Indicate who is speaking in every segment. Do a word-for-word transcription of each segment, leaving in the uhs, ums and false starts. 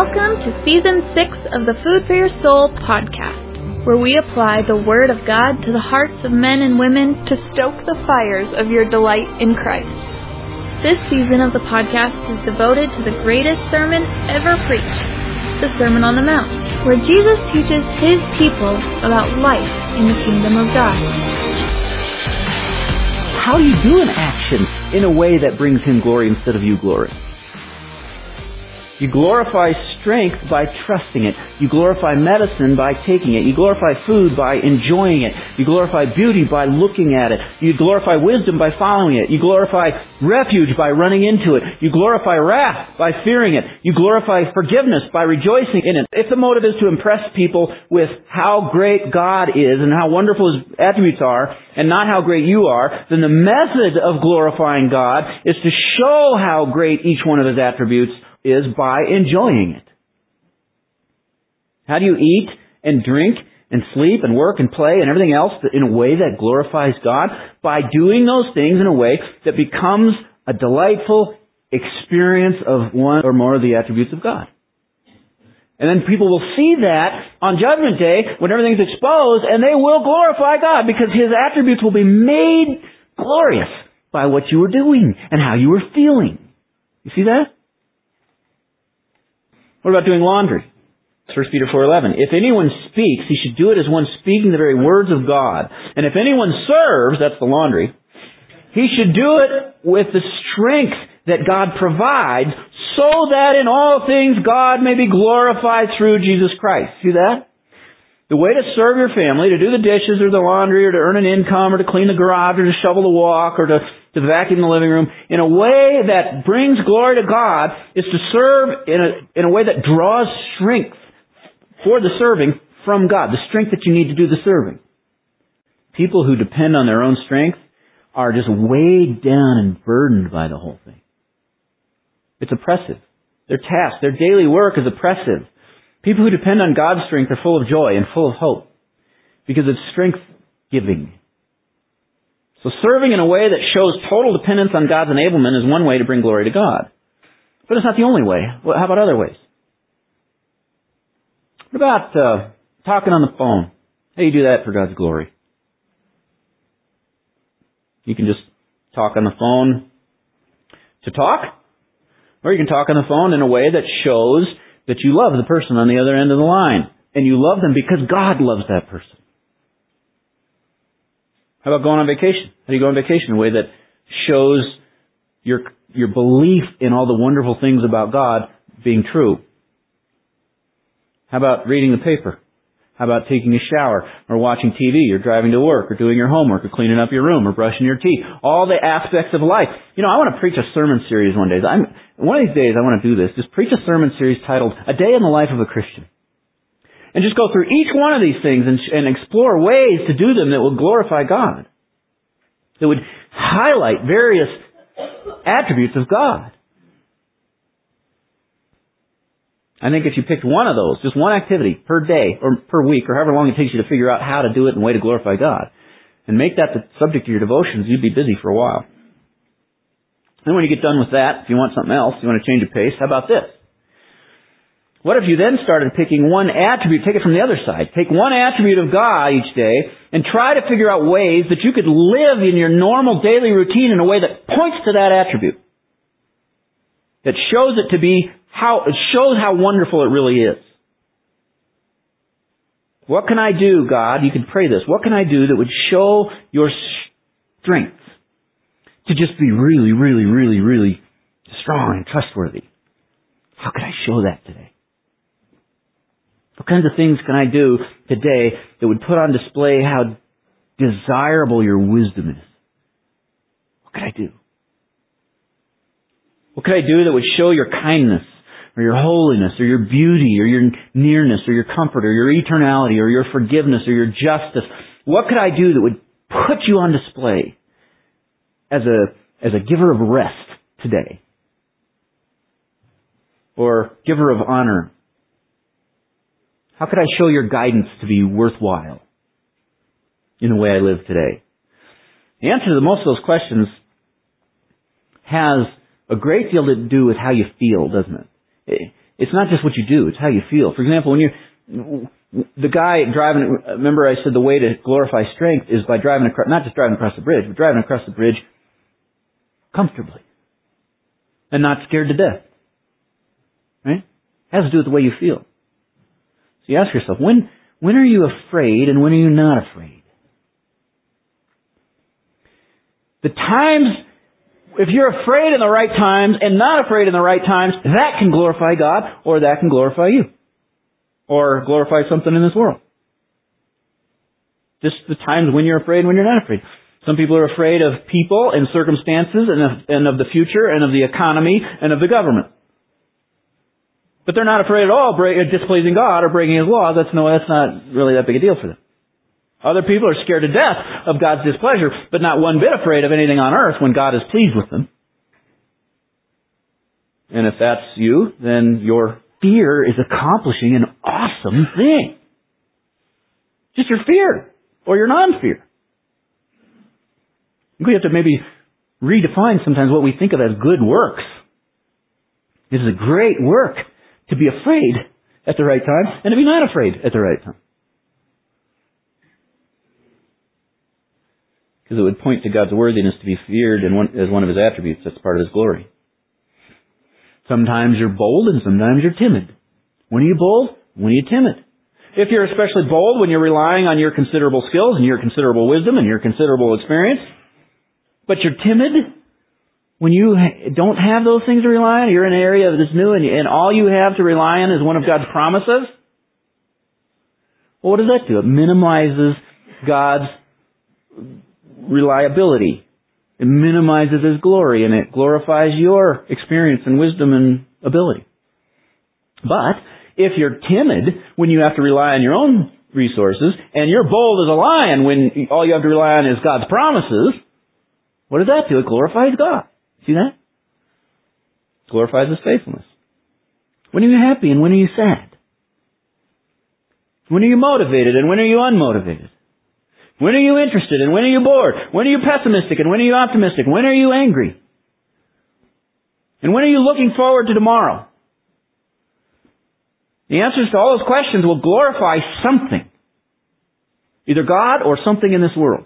Speaker 1: Welcome to Season six of the Food for Your Soul podcast, where we apply the Word of God to the hearts of men and women to stoke the fires of your delight in Christ. This season of the podcast is devoted to the greatest sermon ever preached, the Sermon on the Mount, where Jesus teaches His people about life in the kingdom of God.
Speaker 2: How do you do an action in a way that brings Him glory instead of you glory? You glorify strength by trusting it. You glorify medicine by taking it. You glorify food by enjoying it. You glorify beauty by looking at it. You glorify wisdom by following it. You glorify refuge by running into it. You glorify wrath by fearing it. You glorify forgiveness by rejoicing in it. If the motive is to impress people with how great God is and how wonderful His attributes are, and not how great you are, then the method of glorifying God is to show how great each one of His attributes is by enjoying it. How do you eat and drink and sleep and work and play and everything else in a way that glorifies God? By doing those things in a way that becomes a delightful experience of one or more of the attributes of God. And then people will see that on Judgment Day when everything's exposed, and they will glorify God because His attributes will be made glorious by what you were doing and how you were feeling. You see that? What about doing laundry? First Peter four eleven. If anyone speaks, he should do it as one speaking the very words of God. And if anyone serves, that's the laundry, he should do it with the strength that God provides, so that in all things God may be glorified through Jesus Christ. See that? The way to serve your family, to do the dishes or the laundry or to earn an income or to clean the garage or to shovel the walk or to, to vacuum the living room in a way that brings glory to God is to serve in a, in a way that draws strength for the serving from God, the strength that you need to do the serving. People who depend on their own strength are just weighed down and burdened by the whole thing. It's oppressive. Their task, their daily work is oppressive. People who depend on God's strength are full of joy and full of hope because it's strength-giving. So serving in a way that shows total dependence on God's enablement is one way to bring glory to God. But it's not the only way. Well, how about other ways? What about uh, talking on the phone? How do you do that for God's glory? You can just talk on the phone to talk, or you can talk on the phone in a way that shows that you love the person on the other end of the line. And you love them because God loves that person. How about going on vacation? How do you go on vacation in a way that shows your your belief in all the wonderful things about God being true? How about reading the paper? How about taking a shower or watching T V or driving to work or doing your homework or cleaning up your room or brushing your teeth? All the aspects of life. You know, I want to preach a sermon series one day. I'm, one of these days I want to do this. Just preach a sermon series titled A Day in the Life of a Christian. And just go through each one of these things and, and explore ways to do them that will glorify God. That would highlight various attributes of God. I think if you picked one of those, just one activity per day or per week or however long it takes you to figure out how to do it and a way to glorify God, and make that the subject of your devotions, you'd be busy for a while. Then when you get done with that, if you want something else, you want to change of pace, how about this? What if you then started picking one attribute, take it from the other side, take one attribute of God each day and try to figure out ways that you could live in your normal daily routine in a way that points to that attribute, that shows it to be How, it shows how wonderful it really is. What can I do, God? You can pray this. What can I do that would show your strength to just be really, really, really, really strong and trustworthy? How can I show that today? What kinds of things can I do today that would put on display how desirable your wisdom is? What can I do? What could I do that would show your kindness, or your holiness, or your beauty, or your nearness, or your comfort, or your eternality, or your forgiveness, or your justice? What could I do that would put you on display as a as a giver of rest today? Or giver of honor? How could I show your guidance to be worthwhile in the way I live today? The answer to most of those questions has a great deal to do with how you feel, doesn't it? It's not just what you do, it's how you feel. For example, when you're, the guy driving, remember I said the way to glorify strength is by driving across, not just driving across the bridge, but driving across the bridge comfortably. And not scared to death. Right? It has to do with the way you feel. So you ask yourself, when, when are you afraid and when are you not afraid? The times, if you're afraid in the right times and not afraid in the right times, that can glorify God or that can glorify you. Or glorify something in this world. Just the times when you're afraid and when you're not afraid. Some people are afraid of people and circumstances and of, and of the future and of the economy and of the government. But they're not afraid at all of displeasing God or breaking His law. That's no, that's not really that big a deal for them. Other people are scared to death of God's displeasure, but not one bit afraid of anything on earth when God is pleased with them. And if that's you, then your fear is accomplishing an awesome thing. Just your fear or your non-fear. We have to maybe redefine sometimes what we think of as good works. This is a great work to be afraid at the right time and to be not afraid at the right time. Because it would point to God's worthiness to be feared and one, as one of His attributes. That's part of His glory. Sometimes you're bold and sometimes you're timid. When are you bold? When are you timid? If you're especially bold when you're relying on your considerable skills and your considerable wisdom and your considerable experience, but you're timid when you don't have those things to rely on, you're in an area that's new and, and all you have to rely on is one of God's promises, well, what does that do? It minimizes God's reliability. It minimizes His glory and it glorifies your experience and wisdom and ability. But if you're timid when you have to rely on your own resources and you're bold as a lion when all you have to rely on is God's promises, what does that do? It glorifies God. See that? It glorifies His faithfulness. When are you happy and when are you sad? When are you motivated and when are you unmotivated? When are you interested and when are you bored? When are you pessimistic and when are you optimistic? When are you angry? And when are you looking forward to tomorrow? The answers to all those questions will glorify something. Either God or something in this world.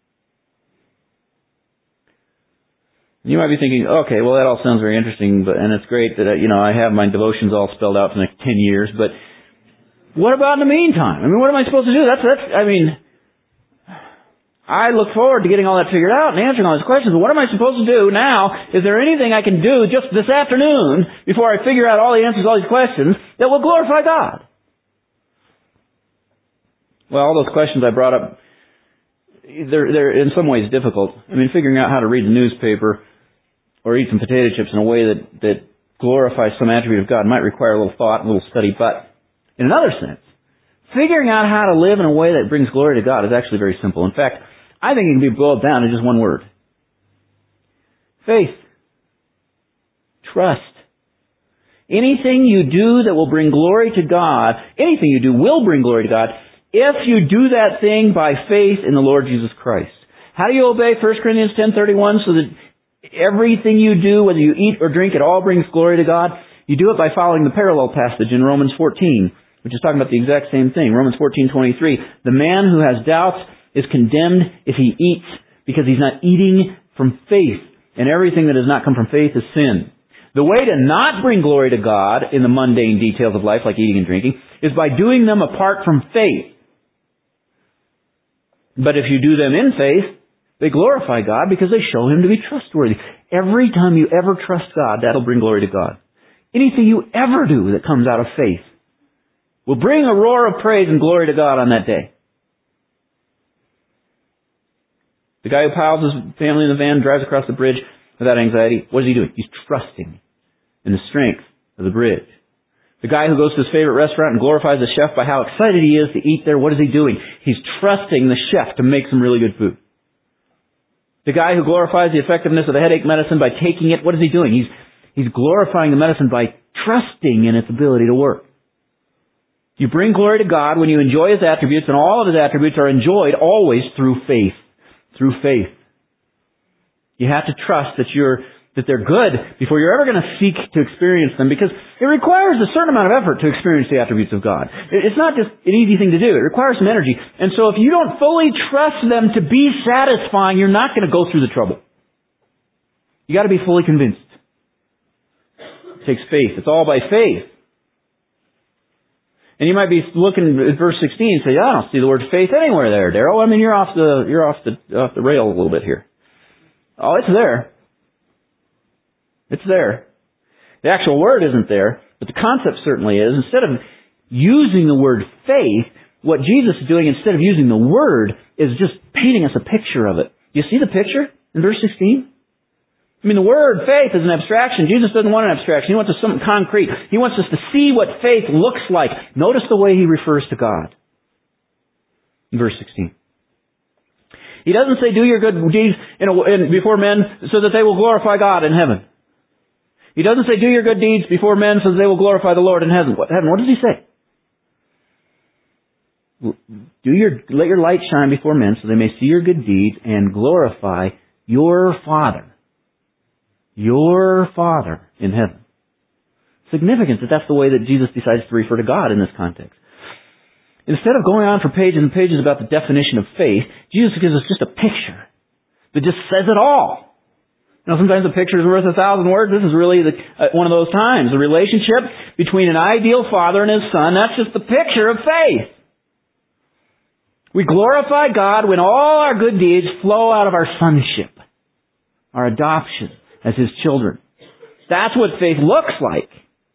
Speaker 2: You might be thinking, okay, well that all sounds very interesting, but and it's great that, you know, I have my devotions all spelled out for the next ten years, but what about in the meantime? I mean, what am I supposed to do? That's, that's, I mean, I look forward to getting all that figured out and answering all these questions. But what am I supposed to do now? Is there anything I can do just this afternoon before I figure out all the answers to all these questions that will glorify God? Well, all those questions I brought up, they're, they're in some ways difficult. I mean, figuring out how to read the newspaper or eat some potato chips in a way that, that glorifies some attribute of God might require a little thought and a little study. But in another sense, figuring out how to live in a way that brings glory to God is actually very simple. In fact, I think it can be boiled down to just one word. Faith. Trust. Anything you do that will bring glory to God, anything you do will bring glory to God if you do that thing by faith in the Lord Jesus Christ. How do you obey First Corinthians ten thirty-one so that everything you do, whether you eat or drink, it all brings glory to God? You do it by following the parallel passage in Romans fourteen, which is talking about the exact same thing. Romans fourteen twenty-three. The man who has doubts is condemned if he eats, because he's not eating from faith. And everything that does not come from faith is sin. The way to not bring glory to God in the mundane details of life, like eating and drinking, is by doing them apart from faith. But if you do them in faith, they glorify God because they show Him to be trustworthy. Every time you ever trust God, that'll bring glory to God. Anything you ever do that comes out of faith will bring a roar of praise and glory to God on that day. The guy who piles his family in the van, drives across the bridge without anxiety, what is he doing? He's trusting in the strength of the bridge. The guy who goes to his favorite restaurant and glorifies the chef by how excited he is to eat there, what is he doing? He's trusting the chef to make some really good food. The guy who glorifies the effectiveness of the headache medicine by taking it, what is he doing? He's, he's glorifying the medicine by trusting in its ability to work. You bring glory to God when you enjoy His attributes, and all of His attributes are enjoyed always through faith. Through faith. You have to trust that you're that they're good before you're ever going to seek to experience them, because it requires a certain amount of effort to experience the attributes of God. It's not just an easy thing to do. It requires some energy. And so if you don't fully trust them to be satisfying, you're not going to go through the trouble. You got to be fully convinced. It takes faith. It's all by faith. And you might be looking at verse sixteen and say, I don't see the word faith anywhere there, Darrell. I mean, you're off the you're off the off the rail a little bit here. Oh, it's there. It's there. The actual word isn't there, but the concept certainly is. Instead of using the word faith, what Jesus is doing, instead of using the word, is just painting us a picture of it. Do you see the picture in verse sixteen? I mean, the word faith is an abstraction. Jesus doesn't want an abstraction. He wants us something concrete. He wants us to see what faith looks like. Notice the way he refers to God in verse sixteen. He doesn't say, do your good deeds in a, in, before men so that they will glorify God in heaven. He doesn't say, do your good deeds before men so that they will glorify the Lord in heaven. What, heaven, what does he say? Do your, let your light shine before men so they may see your good deeds and glorify your Father. Your Father in heaven. Significant that that's the way that Jesus decides to refer to God in this context. Instead of going on for pages and pages about the definition of faith, Jesus gives us just a picture that just says it all. You know, sometimes a picture is worth a thousand words. This is really the, uh, one of those times. The relationship between an ideal father and his son, that's just the picture of faith. We glorify God when all our good deeds flow out of our sonship, our adoption as his children. That's what faith looks like.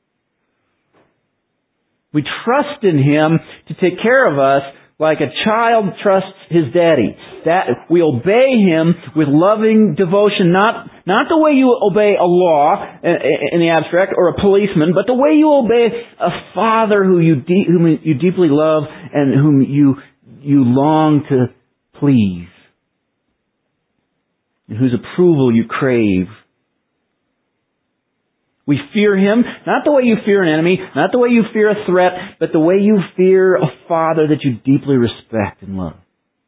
Speaker 2: We trust in him to take care of us like a child trusts his daddy. That we obey him with loving devotion, not not the way you obey a law in the abstract or a policeman, but the way you obey a father who you de- whom you deeply love and whom you you long to please, and whose approval you crave. We fear him, not the way you fear an enemy, not the way you fear a threat, but the way you fear a father that you deeply respect and love.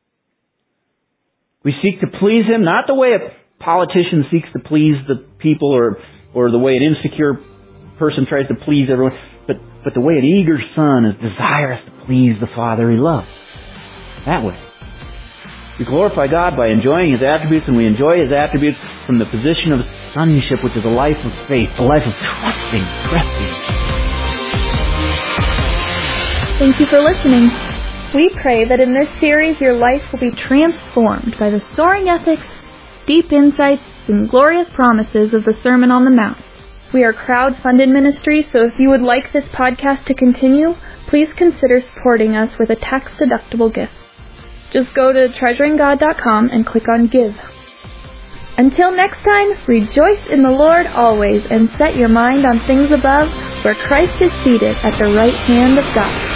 Speaker 2: We seek to please him, not the way a politician seeks to please the people or or the way an insecure person tries to please everyone, but, but the way an eager son is desirous to please the Father he loves. That way. We glorify God by enjoying his attributes, and we enjoy his attributes from the position of sonship, which is a life of faith, a life of trusting, trusting.
Speaker 1: Thank you for listening. We pray that in this series your life will be transformed by the soaring ethics, deep insights, and glorious promises of the Sermon on the Mount. We are crowd-funded ministry, so if you would like this podcast to continue, please consider supporting us with a tax-deductible gift. Just go to treasuring god dot com and click on Give. Until next time, rejoice in the Lord always and set your mind on things above, where Christ is seated at the right hand of God.